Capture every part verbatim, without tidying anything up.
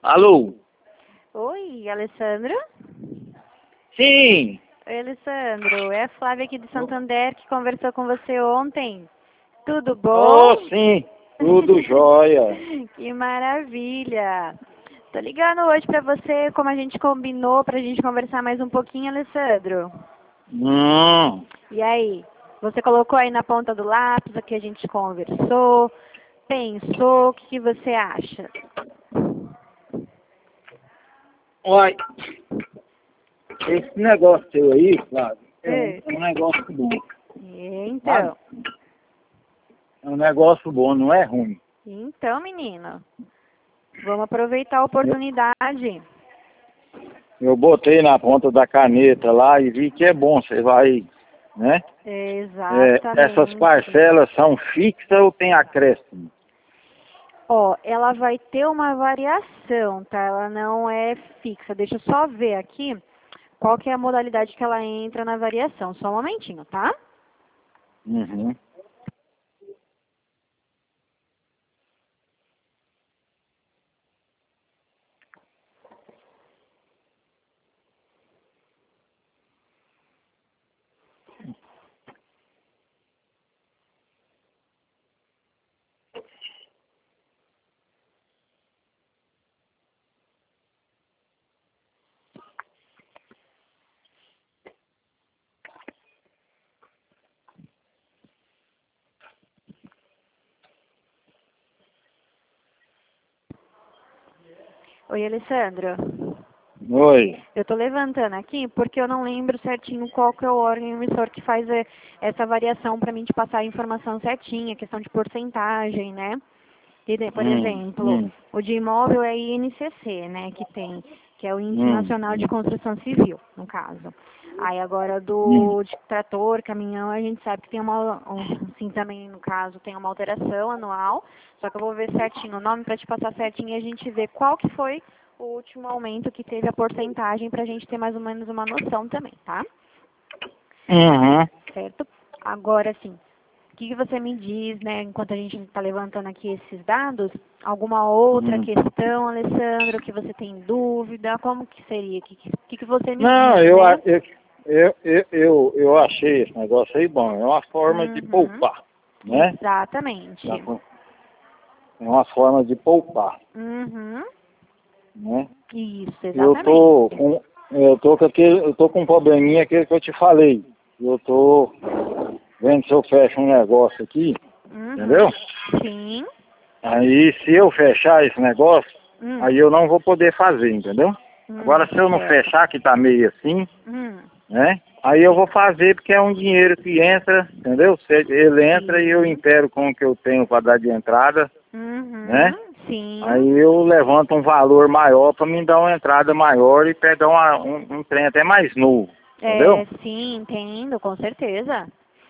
Alô? Oi, Alessandro? Sim. Oi, Alessandro. É a Flávia aqui de Santander que conversou com você ontem. Tudo bom? Oh, sim. Tudo jóia. Que maravilha. Tô ligando hoje pra você, como a gente combinou, pra gente conversar mais um pouquinho, Alessandro. Hum. E aí? Você colocou aí na ponta do lápis o que a gente conversou? Pensou? O que, que você acha? Olha, esse negócio seu aí, Flávio, é um, É. é um negócio bom. É, Sabe? Então, É um negócio bom, não é ruim. então, menino, vamos aproveitar a Eu, oportunidade. eu botei na ponta da caneta lá e vi que é bom. Você vai, né? É, essas Exatamente. parcelas são fixas ou tem acréscimo? Ó, ela vai ter uma variação, tá? Ela não é fixa. Deixa eu só ver aqui qual que é a modalidade que ela entra na variação. Só um momentinho, tá? Uhum. Oi, Alessandro. Oi. Eu tô levantando aqui porque eu não lembro certinho qual que é o órgão emissor que faz eh, essa variação para mim te passar a informação certinha, questão de porcentagem, né? E, de- por Hum, exemplo, hum, o de imóvel é I N C C, né, que tem, que é o Índice hum, Nacional de hum, Construção Civil, no caso. Aí agora hum. do de trator, caminhão, a gente sabe que tem uma, um, sim, também no caso tem uma alteração anual, só que eu vou ver certinho o nome para te passar certinho e a gente ver qual que foi o último aumento que teve a porcentagem para a gente ter mais ou menos uma noção também, tá? Uhum. Certo? Agora sim. O que, que você me diz, né, enquanto a gente está levantando aqui esses dados? Alguma outra Hum. questão, Alessandro, que você tem dúvida? Como que seria? O que, que, que você me Não, diz, eu, a- né? eu, eu, eu, eu, eu achei esse negócio aí bom. É uma forma de Uhum. poupar, né? É Exatamente. uma é uma forma de poupar, Uhum. né? Isso, Eu tô exatamente. com, eu tô com aquele, eu tô com um probleminha aquele que eu te falei. Eu tô vendo se eu fecho um negócio aqui, Uhum. entendeu? Sim. Aí se eu fechar esse negócio, Hum. aí eu não vou poder fazer, entendeu? Agora Hum, se eu não certo. fechar, que tá meio assim, Hum. né? Aí eu vou fazer porque é um dinheiro que entra, entendeu? Se ele entra e eu Sim. impero com o que eu tenho para dar de entrada, né? Uhum. Sim. Aí eu levanto um valor maior para me dar uma entrada maior e pegar uma, um, um trem até mais novo, entendeu? É, sim, entendo, com certeza.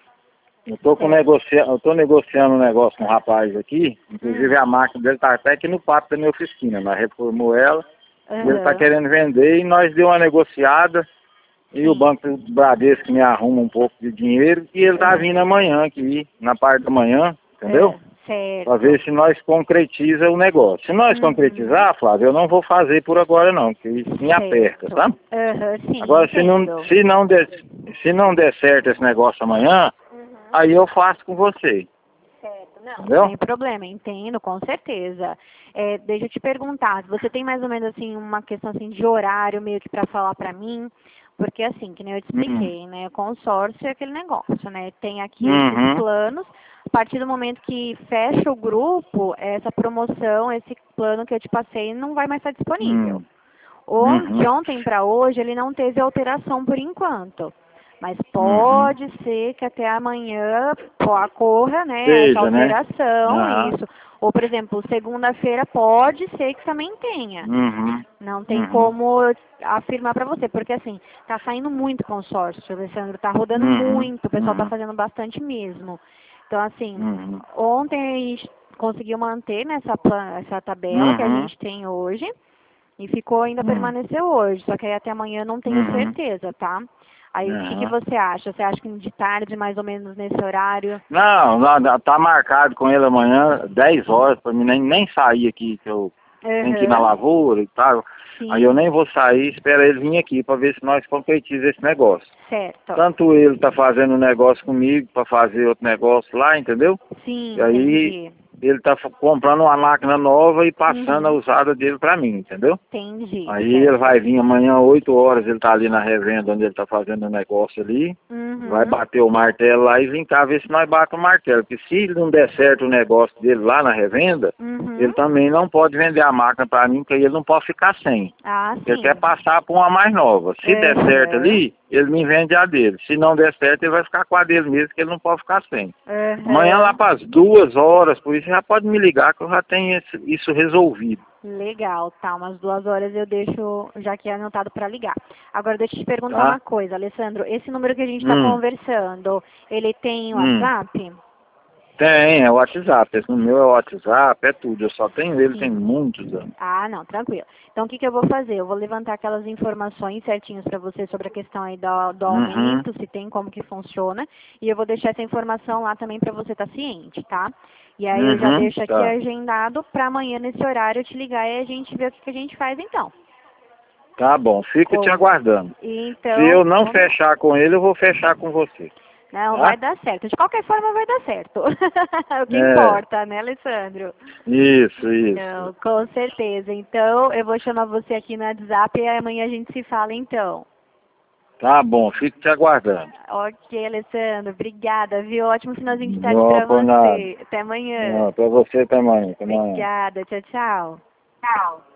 Eu tô com Certo. negocia... eu tô negociando um negócio com um rapaz aqui, inclusive Hum. a máquina dele tá até aqui no pátio da minha oficina, nós reformou ela, e ele tá Aham. querendo vender e nós deu uma negociada. E o Sim. Banco Bradesco me arruma um pouco de dinheiro e ele tá vindo Aham. amanhã aqui, na parte da manhã, entendeu? É, Para ver certo. se nós concretiza o negócio. Se nós Uhum. concretizar, Flávio, eu não vou fazer por agora não, porque isso me aperta, Certo. tá? Aham, sim, Agora, se não, entendo. se não der, se não der certo esse negócio amanhã, Uhum. aí eu faço com você, Certo, não, entendeu? sem problema, entendo, com certeza. É, deixa eu te perguntar, você tem mais ou menos assim uma questão assim de horário meio que para falar para mim? Porque assim, que nem eu te Hum. expliquei, né, consórcio é aquele negócio, né? Tem aqui esses Uhum. planos, a partir do momento que fecha o grupo, essa promoção, esse plano que eu te passei não vai mais estar disponível. Hum. On- De Uhum. ontem para hoje ele não teve alteração por enquanto. Mas Uhum. pode ser que até amanhã pô, ocorra, né, essa Seja, né? alteração, Aham. isso. Ou, por exemplo, segunda-feira pode ser que também tenha. Uhum. Não tem Uhum. como eu afirmar para você, porque assim, tá saindo muito consórcio, Alessandro, tá rodando Uhum. muito, o pessoal tá Uhum. fazendo bastante mesmo. Então, assim, Uhum. ontem a gente conseguiu manter nessa plan- essa tabela que a Uhum. gente tem hoje. E ficou ainda Uhum. permaneceu hoje, só que aí até amanhã eu não tenho Uhum. certeza, tá? Aí o que, que Aham. você acha? Você acha que de tarde, mais ou menos nesse horário? Não, não, não, tá marcado com ele amanhã, dez horas, pra mim nem, nem sair aqui, que eu uhum. Tem que ir na lavoura e tal. Sim. Aí eu nem vou sair, espera ele vir aqui para ver se nós concretizamos esse negócio. Certo. Tanto ele tá fazendo um negócio comigo para fazer outro negócio lá, entendeu? Sim, e aí entendi. Ele tá comprando uma máquina nova e passando uhum. a usada dele para mim, entendeu? Entendi. Aí certo. ele vai vir amanhã, oito horas, ele tá ali na revenda onde ele tá fazendo o negócio ali. Uhum. Vai bater o martelo lá e vir cá ver se nós batemos o martelo. Porque se não der certo o negócio dele lá na revenda, uhum. ele também não pode vender a máquina para mim, porque aí ele não pode ficar sem. Ah, sim. Ele quer passar por uma mais nova. Se uhum. der certo ali, ele me vende a dele. Se não der certo, ele vai ficar com a dele mesmo, que ele não pode ficar sem. Uhum. Amanhã lá para as duas horas, por isso já pode me ligar que eu já tenho esse, isso resolvido. Legal, tá, umas duas horas eu deixo já aqui anotado para ligar. Agora deixa eu te perguntar tá. uma coisa, Alessandro, esse número que a gente está hum. conversando, ele tem hum. WhatsApp? Tem, é o WhatsApp, esse no meu é o WhatsApp, é tudo, eu só tenho ele, Sim. tem muitos anos. Ah, não, tranquilo. Então o que, que eu vou fazer? Eu vou levantar aquelas informações certinhas para você sobre a questão aí do, do aumento, uhum. se tem, como que funciona, e eu vou deixar essa informação lá também para você estar tá ciente, tá? E aí uhum, eu já deixo aqui tá. agendado para amanhã nesse horário eu te ligar e a gente ver o que, que a gente faz então. Tá bom, fico Bom, te aguardando. Então, se eu não vamos... fechar com ele, eu vou fechar com você. Não, tá? vai dar certo. De qualquer forma vai dar certo. O que é. importa, né, Alessandro? Isso, isso. Não, com certeza. Então, eu vou chamar você aqui no WhatsApp e amanhã a gente se fala, então. Tá bom, fico te aguardando. Ok, Alessandro. Obrigada, viu? Ótimo finalzinho de tarde Não, pra você. nada. Até amanhã. Não, pra você também. Até amanhã. Obrigada. Tchau, tchau. Tchau.